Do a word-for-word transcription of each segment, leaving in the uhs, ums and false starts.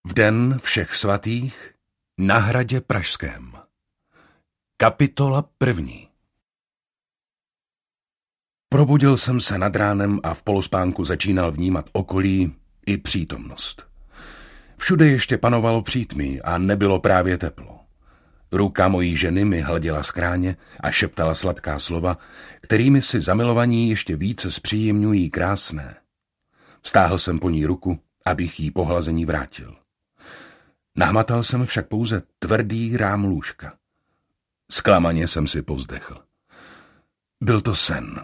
V den všech svatých na hradě Pražském. Kapitola první. Probudil jsem se nad ránem a v polospánku začínal vnímat okolí i přítomnost. Všude ještě panovalo přítmí a nebylo právě teplo. Ruka mojí ženy mi hladila skráně a šeptala sladká slova, kterými si zamilovaní ještě více zpříjemňují krásné. Vztáhl jsem po ní ruku, abych jí pohlazení vrátil. Nahmatal jsem však pouze tvrdý rám lůžka. Zklamaně jsem si povzdechl. Byl to sen.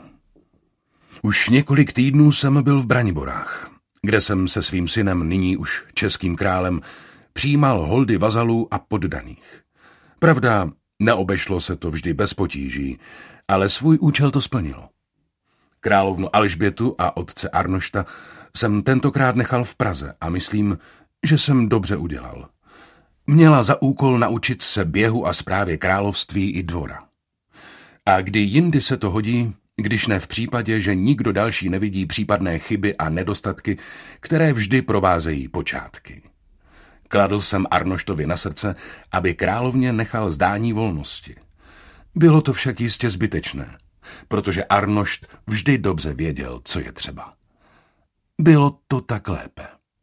Už několik týdnů jsem byl v Braniborách, kde jsem se svým synem, nyní už českým králem, přijímal holdy vazalů a poddaných. Pravda, neobešlo se to vždy bez potíží, ale svůj účel to splnilo. Královnu Alžbětu a otce Arnošta jsem tentokrát nechal v Praze a myslím, že jsem dobře udělal. Měla za úkol naučit se běhu a správě království i dvora. A kdy jindy se to hodí, když ne v případě, že nikdo další nevidí případné chyby a nedostatky, které vždy provázejí počátky. Kladl jsem Arnoštovi na srdce, aby královně nechal zdání volnosti. Bylo to však jistě zbytečné, protože Arnošt vždy dobře věděl, co je třeba. Bylo to tak lépe.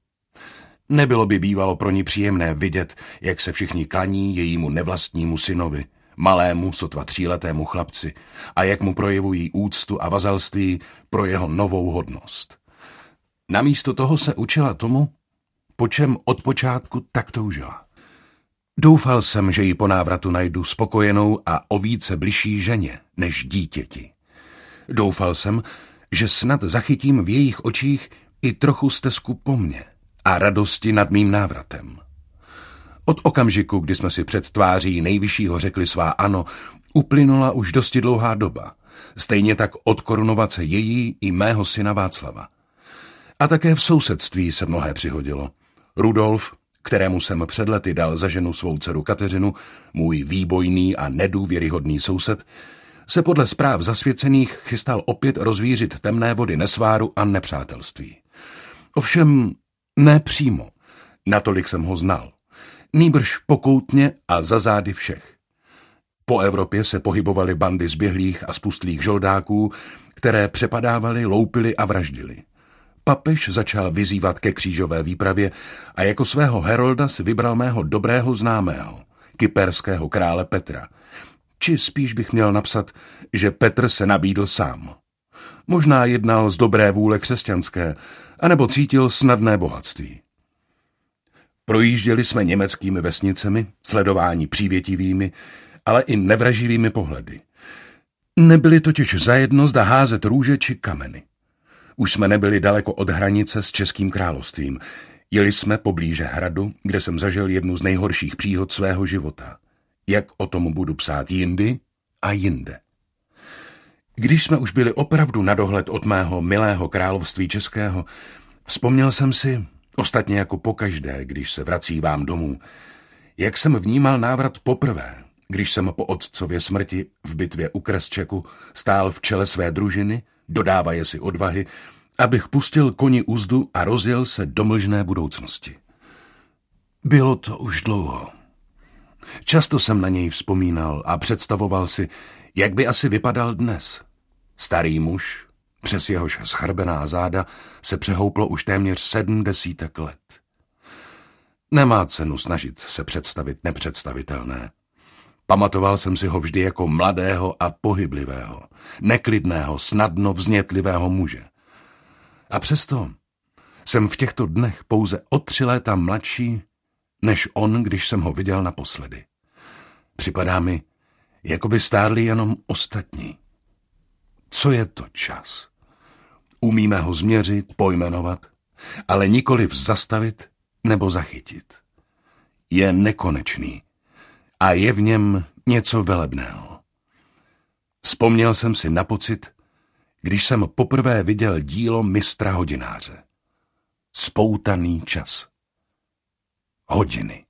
Nebylo by bývalo pro ní příjemné vidět, jak se všichni klaní jejímu nevlastnímu synovi, malému, sotva tříletému chlapci, a jak mu projevují úctu a vazalství pro jeho novou hodnost. Namísto toho se učila tomu, po čem od počátku tak toužila. Doufal jsem, že ji po návratu najdu spokojenou a o více bližší ženě než dítěti. Doufal jsem, že snad zachytím v jejich očích i trochu stesku po mně a radosti nad mým návratem. Od okamžiku, kdy jsme si před tváří nejvyššího řekli svá ano, uplynula už dosti dlouhá doba, stejně tak od korunovace její i mého syna Václava. A také v sousedství se mnohé přihodilo. Rudolf, kterému jsem před lety dal za ženu svou dceru Kateřinu, můj výbojný a nedůvěryhodný soused, se podle zpráv zasvěcených chystal opět rozvířit temné vody nesváru a nepřátelství. Ovšem ne přímo, natolik jsem ho znal. Nýbrž pokoutně a za zády všech. Po Evropě se pohybovaly bandy zběhlých a spustlých žoldáků, které přepadávaly, loupily a vraždily. Papež začal vyzývat ke křížové výpravě a jako svého herolda si vybral mého dobrého známého, kyperského krále Petra. Či spíš bych měl napsat, že Petr se nabídl sám. Možná jednal z dobré vůle křesťanské, anebo cítil snadné bohatství. Projížděli jsme německými vesnicemi, sledováni přívětivými, ale i nevraživými pohledy. Nebyli totiž zajedno zda házet růže či kameny. Už jsme nebyli daleko od hranice s Českým královstvím. Jeli jsme poblíže hradu, kde jsem zažil jednu z nejhorších příhod svého života. Jak o tom budu psát jindy a jinde. Když jsme už byli opravdu na dohled od mého milého království českého, vzpomněl jsem si, ostatně jako pokaždé, když se vrací vám domů, jak jsem vnímal návrat poprvé, když jsem po otcově smrti v bitvě u Kresčeku stál v čele své družiny, dodávaje si odvahy, abych pustil koni uzdu a rozjel se do mlžné budoucnosti. Bylo to už dlouho. Často jsem na něj vzpomínal a představoval si, jak by asi vypadal dnes. Starý muž, přes jehož schrbená záda se přehouplo už téměř sedm desítek let. Nemá cenu snažit se představit nepředstavitelné. Pamatoval jsem si ho vždy jako mladého a pohyblivého, neklidného, snadno vznětlivého muže. A přesto jsem v těchto dnech pouze o tři léta mladší, než on, když jsem ho viděl naposledy. Připadá mi, jako by stárli jenom ostatní. Co je to čas? Umíme ho změřit, pojmenovat, ale nikoliv zastavit nebo zachytit. Je nekonečný a je v něm něco velebného. Vzpomněl jsem si na pocit, když jsem poprvé viděl dílo mistra hodináře. Spoutaný čas. Hodiny.